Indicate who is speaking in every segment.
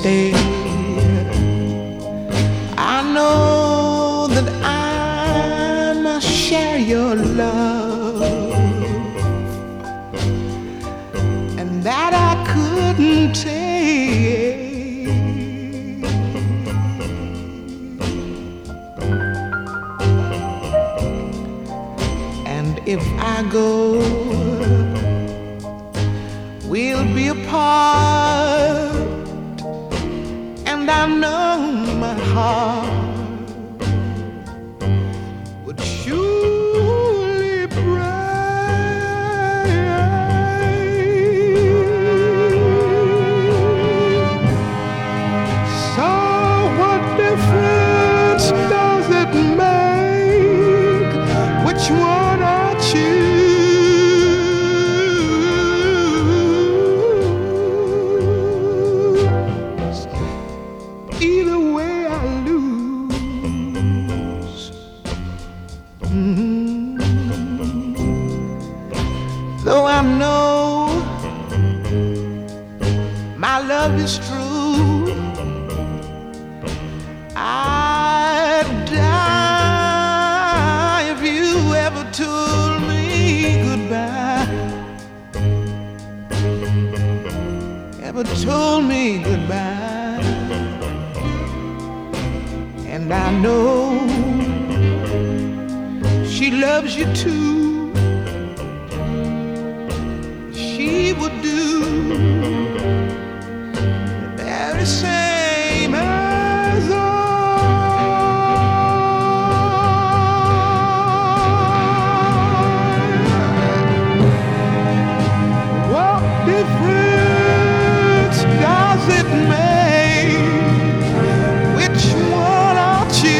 Speaker 1: stay. I know that I must share your love, and that I couldn't take. And if I go, we'll be apart, and I know my heart would surely break. So what difference does it make which one I choose? Either way I lose. Though I know my love is true, I'd die if you ever told me goodbye. Ever told me goodbye. And I know she loves you too. She would do the very same as I. What difference does it make which one I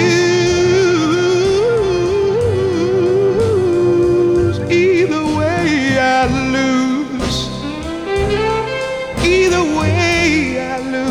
Speaker 1: choose? Either way I lose. Either way I lose.